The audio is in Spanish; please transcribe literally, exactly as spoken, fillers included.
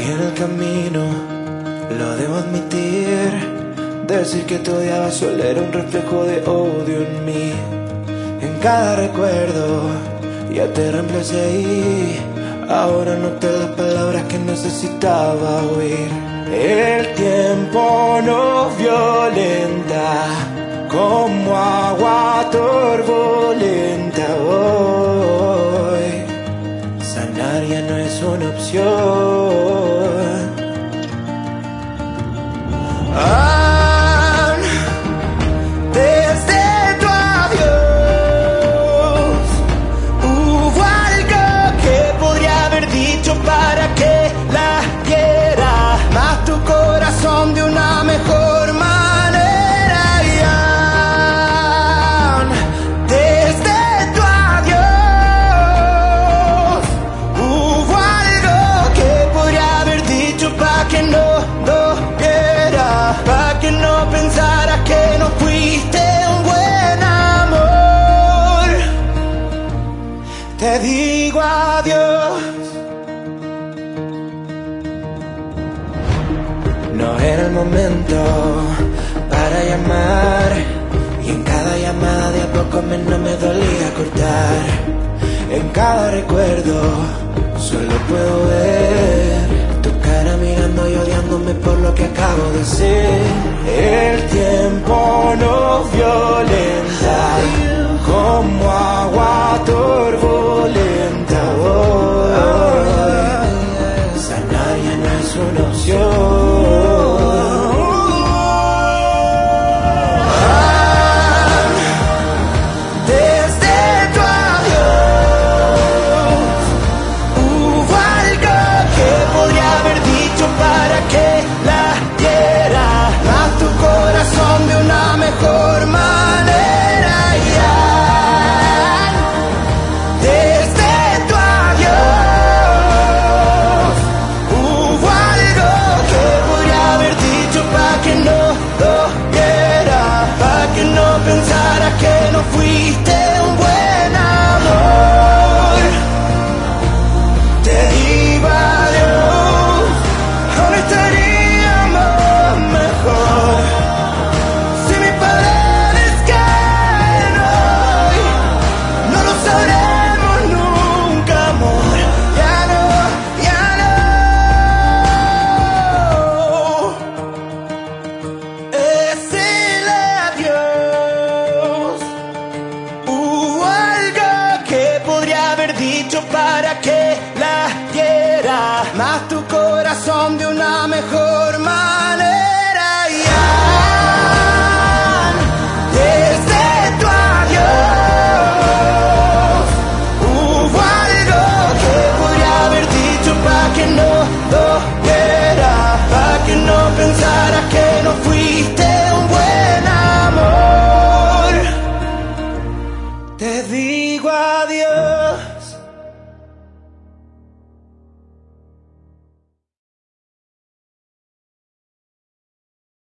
fallé en el camino, lo debo admitir. Decir que te odiaba solo era un reflejo de odio en mí. En cada recuerdo ya te reemplacé y ahora no te das palabras que necesitaba oír. El tiempo nos violenta como agua turbulenta hoy. Sanar ya no es una opción. Ah, para que la quiera más tu corazón de una mejor manera. Ya, desde tu adiós hubo algo que podría haber dicho pa' que no doliera, pa' que no pensara que no fuiste un buen amor. Te digo adiós. No era el momento para llamar, y en cada llamada de a poco menos me dolía cortar. En cada recuerdo solo puedo ver tu cara mirando y odiándome por lo que acabo de decir. El tiempo nos violenta como agua turbulenta hoy. Sanar ya no es una opción. De una mejor manera, ya. Desde tu adiós hubo algo que podría haber dicho pa' que no doliera, pa' que no pensara que no fuiste un buen amor. Te digo adiós, ahora estaríamos mejor. Para que la quiera más tu corazón de una mejor manera. Ya, desde tu adiós hubo algo que podría haber dicho pa' que no doliera, pa' que no pensara que no fuiste un buen amor. Te digo adiós.